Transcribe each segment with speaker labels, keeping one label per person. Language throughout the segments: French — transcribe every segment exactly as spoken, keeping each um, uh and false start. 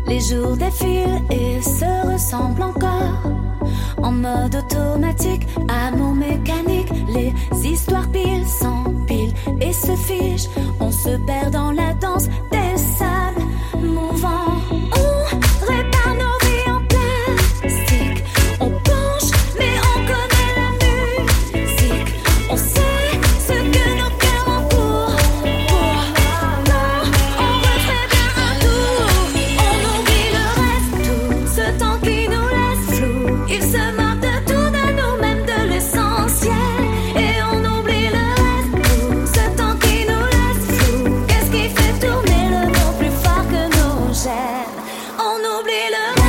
Speaker 1: Les jours défilent et se ressemblent encore. En mode automatique, amour mécanique. Les histoires pile s'empilent et se fichent. On se perd dans la danse des sables mouvants. On répare nos vies en plastique. On penche mais on connaît la musique. On sait ce que nos cœurs ont pour. Pourtant on referait bien un tour. On oublie le reste, tout ce temps qui nous laisse flou. Il se moque de tout, de nous-mêmes, de l'essentiel. Et on oublie le reste, tout ce temps qui nous laisse flou. Qu'est-ce qui fait tourner le monde plus fort que nos gènes? On oublie le reste.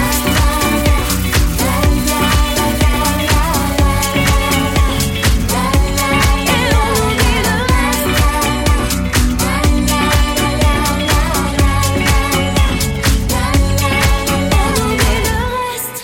Speaker 1: Et on oublie le reste.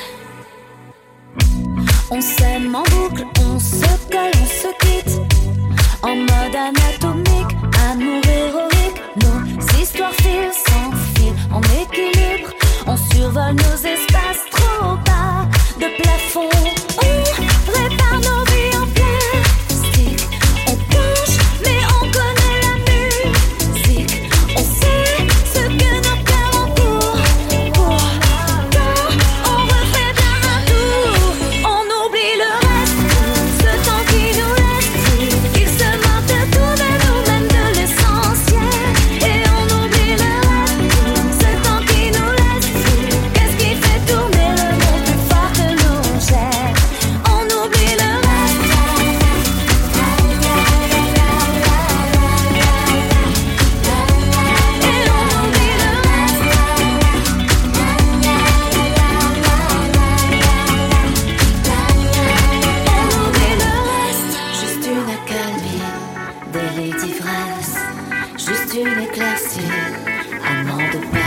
Speaker 1: On s'aime en boucle, on se colle, on se quitte. En mode anatomique, amour héroïque. Nos histoires filent sans fil, en équilibre. On survole nos espaces trop bas de plafond. On répare nos vies en plastique. On penche, mais on connaît la musique. On sait ce que nos cœurs ont pour. Pourtant, on refait bien un tour. On oublie le reste, ce temps qui nous laisse flou. Il se moque de tout, de nous-mêmes, de l'essentiel. Et on oublie le reste, ce temps qui nous laisse flou. Qu'est-ce qui fait tourner le monde plus fort que nos gènes? On oublie le reste. Et on oublie le reste. On oublie le reste. Juste une accalmie, délit d'ivresse. Juste une éclaircie, amant de paix.